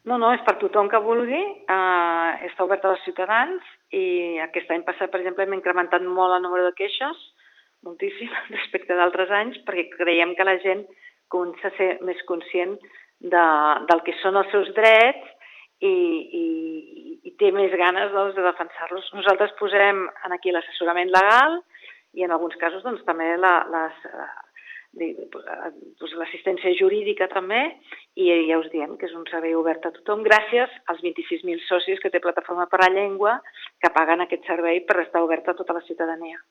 No, no, és per tothom que vulgui, està obert als ciutadans i aquest any passat, per exemple, hem incrementat molt el número de queixes, moltíssim, respecte d'altres anys, perquè creiem que la gent comença a ser més conscient del que són els seus drets i té més ganes doncs, de defensar-los. Nosaltres posem aquí l'assessorament legal i en alguns casos doncs, també l'assistència jurídica també, i ja us diem que és un servei obert a tothom gràcies als 26.000 socis que té Plataforma per la Llengua que paguen aquest servei per estar obert a tota la ciutadania.